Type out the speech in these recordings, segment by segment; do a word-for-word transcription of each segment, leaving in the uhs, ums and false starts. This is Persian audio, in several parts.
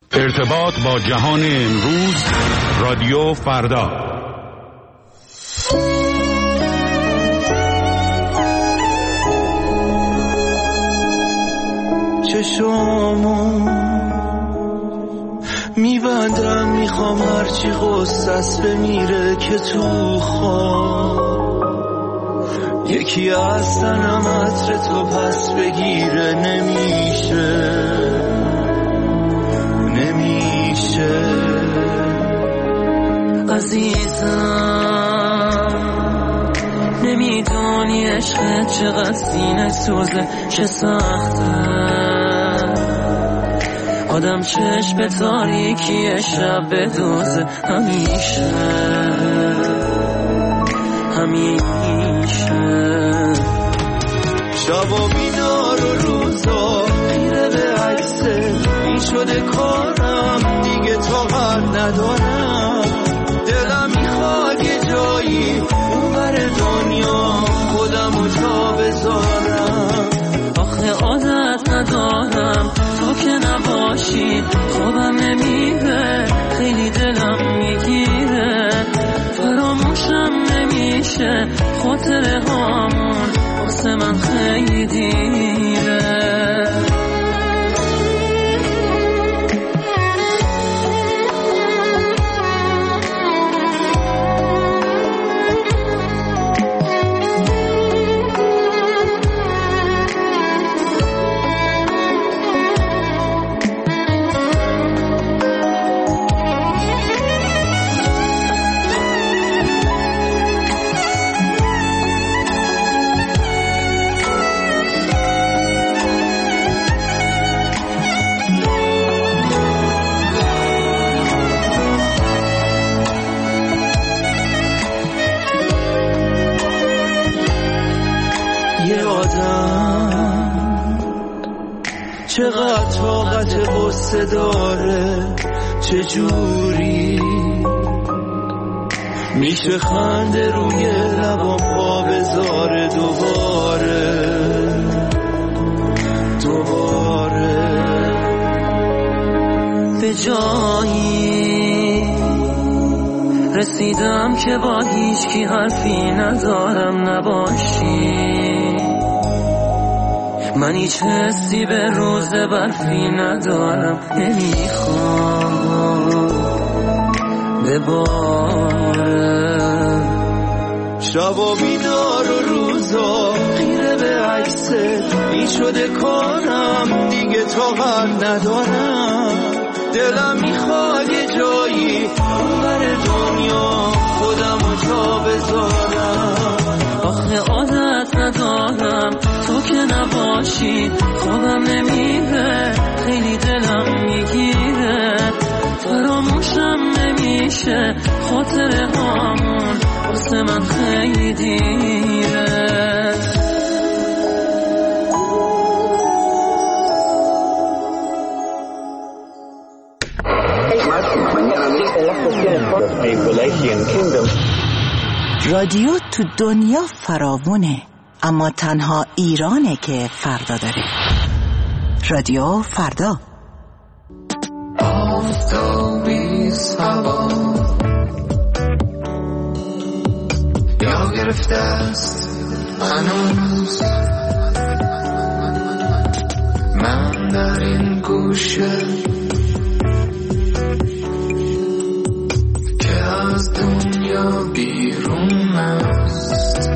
ارتباط با جهان امروز، رادیو فردا. چشامو میبندم، میخوام هرچی غصص بمیره که تو خواب یکی از تنم عطر تو پس بگیره. نمیشه نمیشه عزیزم، نمیدونی عشقت چقدر سینه سوزه، چه سخته آدم چشم به تاریکی شب بدوزه. همیشه همیشه شب و بیدار و روزا خیره به عکست، این شده کارم دیگه طاقت ندارم. دلم میخواد یه جایی اونور دنیا خودمو جا بذارم. آخه عادت ندارم تو که نباشی، خوابم نمیره، خیلی دلم میگیره، فراموشم نمیشه، خاطره هامون واسه من خیلی دیره. چقدر طاقت غصه داره، چجوری میشه خنده روی لبام پا بذاره دوباره دوباره. به جایی رسیدم که با هیچ کی حرفی ندارم نباشی، من هیچ حسی به روز برفی ندارم، نمیخوام بباره. شب و بیدار و روزا خیره به عکست، این شده کارم دیگه طاقت ندارم. دلم میخواد یه جایی اونور دنیا خودمو جا بذارم. آخه عادت ندارم تو که نباشی، خوابم نمیره، خیلی دلم میگیره، فراموشم نمیشه، خاطره هامون واسه من خیلی دیره. رادیو تو دنیا فراوونه، اما تنها ایرانه که فردا داره. رادیو فردا. آفتابی هوا یا گرفته است هنوز، من در این گوشه که از دنیا بیرون است.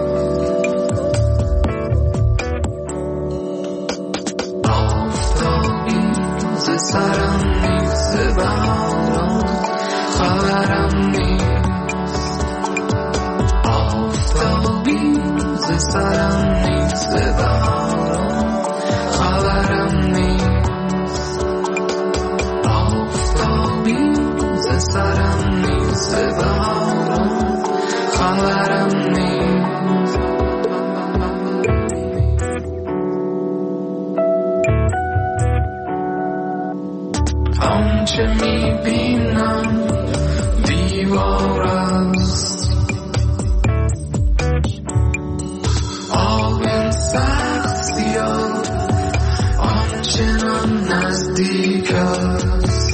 آفتابی ز سرم نیست، بهاران خبرم نیست. آفتابی ز سرم نیست، بهاران خبرم نیست. آفتابی ز سرم نیست، بهاران خبرم نیست. آنچه میبینم دیوار است، آب سخت سیاه آنچنان نزدیک است.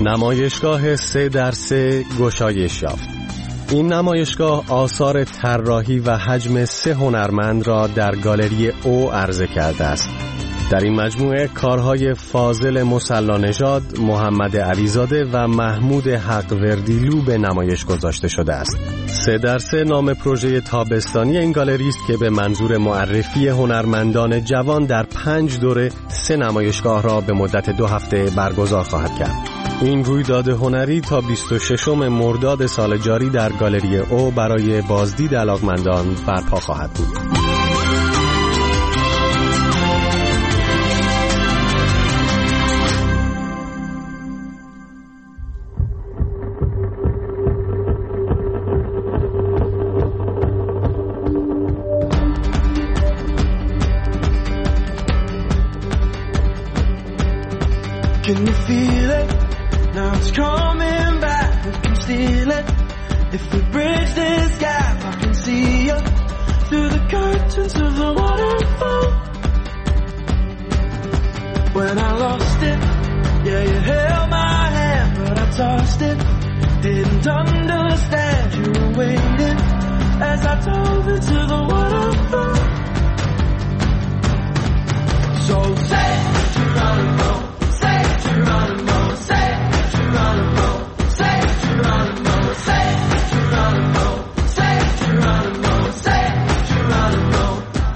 نمایشگاه سه در سه گشایش یافت. این نمایشگاه آثار طراحی و حجم سه هنرمند را در گالری او عرضه کرده است. در این مجموعه کارهای فاضل مصلانژاد، محمد علیزاده و محمود حقوردیلو به نمایش گذاشته شده است. سه در سه نام پروژه تابستانی این گالری است که به منظور معرفی هنرمندان جوان در پنج دوره سه نمایشگاه را به مدت دو هفته برگزار خواهد کرد. این رویداد هنری تا بیست و ششم مرداد سال جاری در گالری او برای بازدید علاقمندان برپا خواهد بود. Can you feel it? Now it's coming back. We can steal it. If we bridge this gap, I can see you through the curtains of the waterfall. When I lost it, yeah, you held my hand, but I tossed it. Didn't understand you were waiting as I dove into the waterfall. So say Geronimo. Geronimo, say Geronimo, say Geronimo, say Geronimo, say Geronimo, say Geronimo.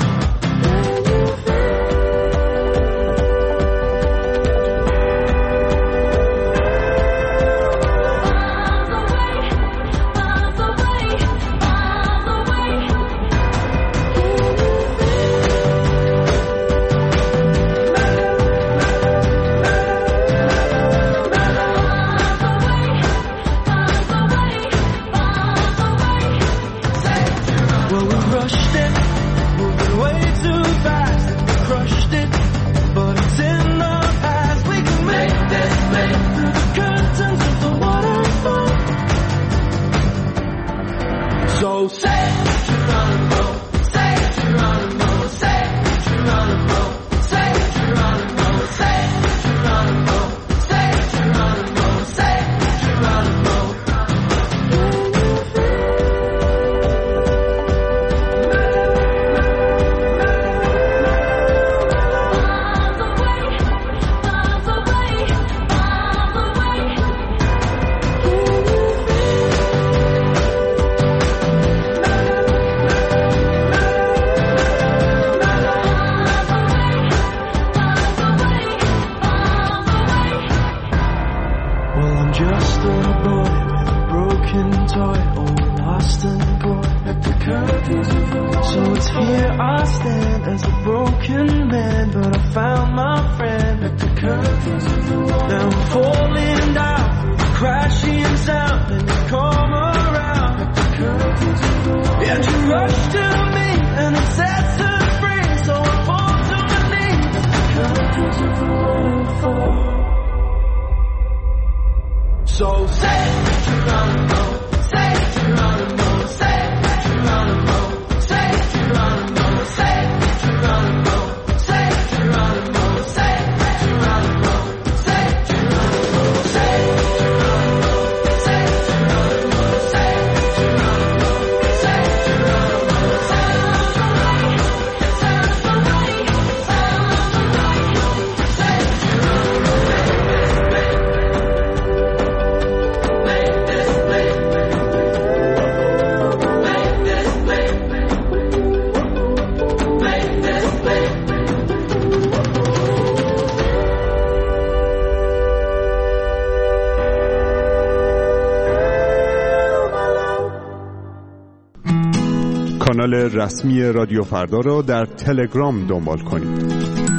کانال رسمی رادیو فردا را در تلگرام دنبال کنید.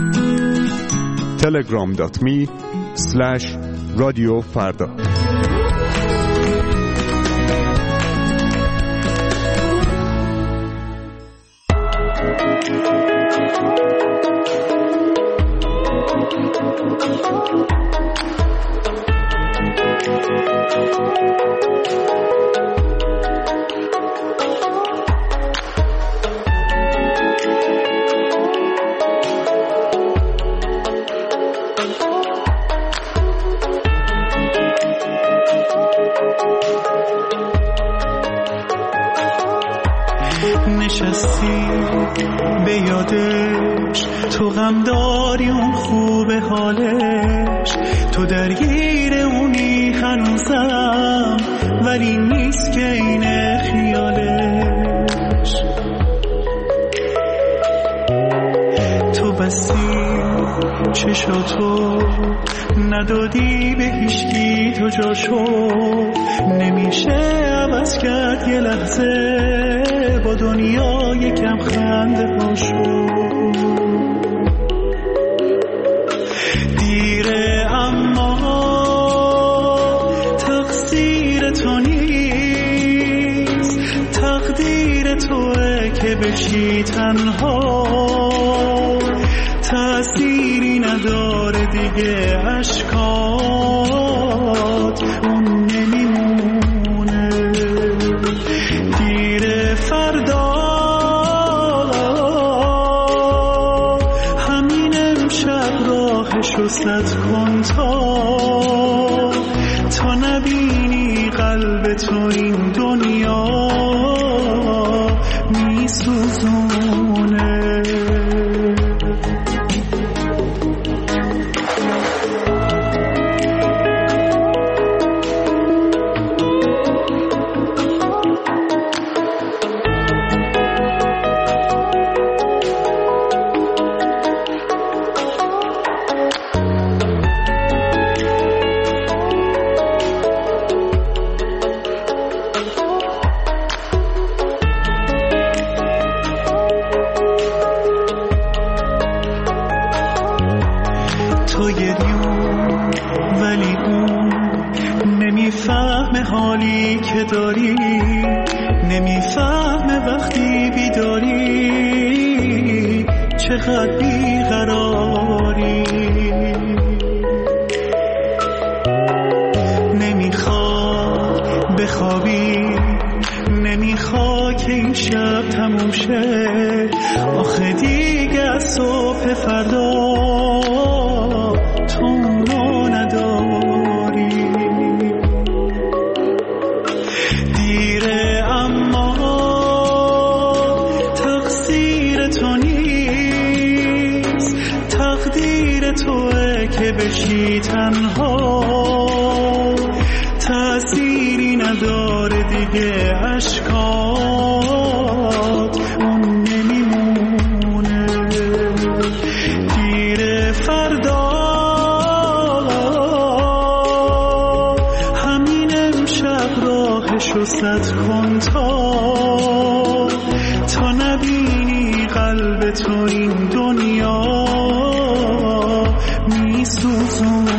تلگرام دات می اسلش رادیو فردا. یادش تو غم داری اون خوب حالش، تو درگیر اونی هنوزم ولی نیست که اینه خیالش. تو بستی چشاتو ندادی به هیچکی تو جاشو، نمیشه عوض کرد یه لحظه با دنیا یکم خنده هاشو. دیره اما تقصیر تو نیست، تقدیر توه که بشی تنها، تأثیری نداره دیگه عشقات اون نمیمونه. دیره فردا همین امشب راهشو ست کن تا تا نبینی قلب تو این دنیا میسوزونه. حالی که داری نمیفهمه وقتی بیداری چقدر بیقراری. نمیخواد بخوابی، نمیخواد که این شب تموم شه، آخه دیگه از صبح فردا تو اونو نداری. دیره اما تقصیر تو نیست، تقدیر توه که بشی تنها، تأثیری نداره دیگه عشقات اون نمیمونه. دیره فردا همین امشب راهشو ست کن تا تا نبینی قلب تو این دنیا میسوزونه.